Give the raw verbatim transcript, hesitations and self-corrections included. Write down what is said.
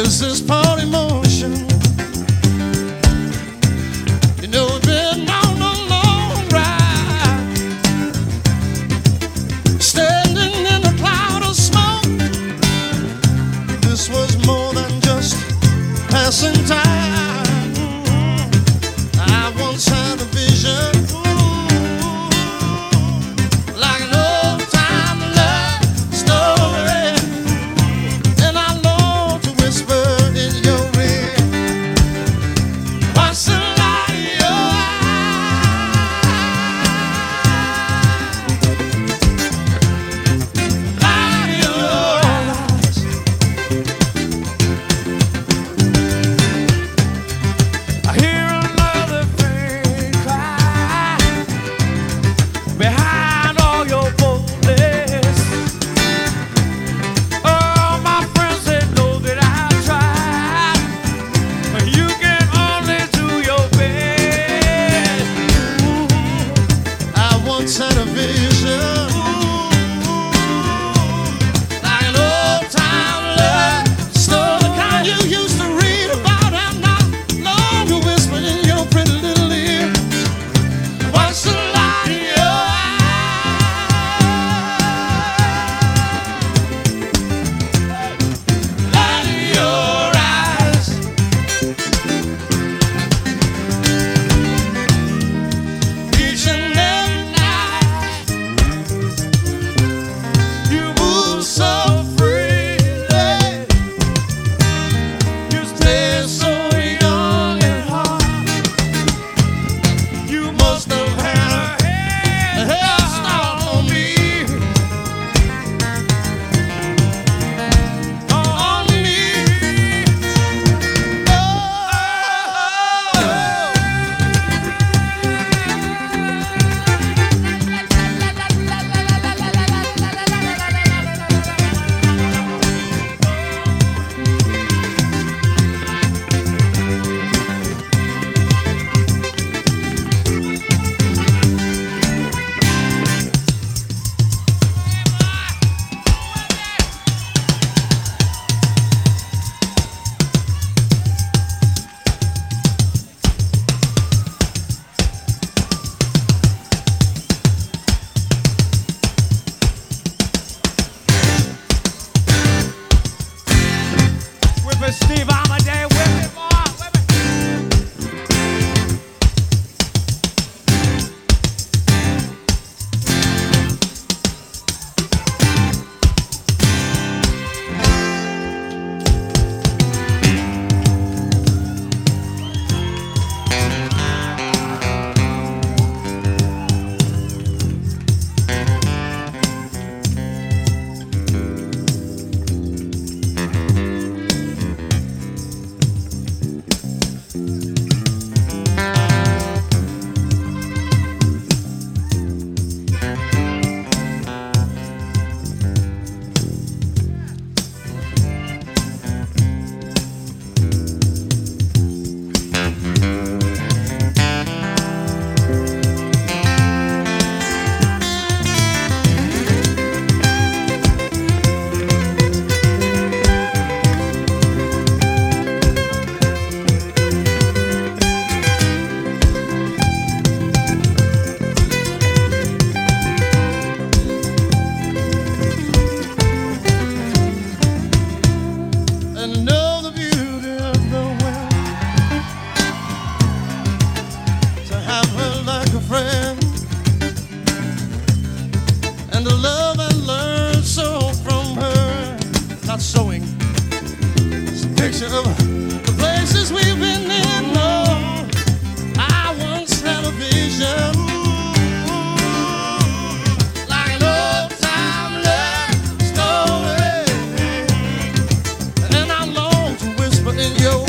This is part emotion. You know we've been on a long ride, standing in a cloud of smoke. This was more than just passing time. I once had a vision, like an old-time love story, and I long to whisper in your ear, what's the light in your eyes? Light in your eyes. I hear another thing cry behind all your boldness. Oh, my friends, they know that I tried, but you can only do your best. Ooh, I once had a vision, like an old-time love story, the kind you used to read about. I'm not long to whisper in your pretty little ear, what's the light in your eyes? Light in your eyes. Each and every night you move so freely, you stay so young and hard. You must have had a head start on me, on me. Whip it, Steve Amadei, whip it, boy, whip it. And know the beauty of the world, to have her like a friend, and to love and learn so from her. Not sewing, it's a picture of the places we've been in. Oh, I once had a vision, like an old-time love story, and I long to whisper in your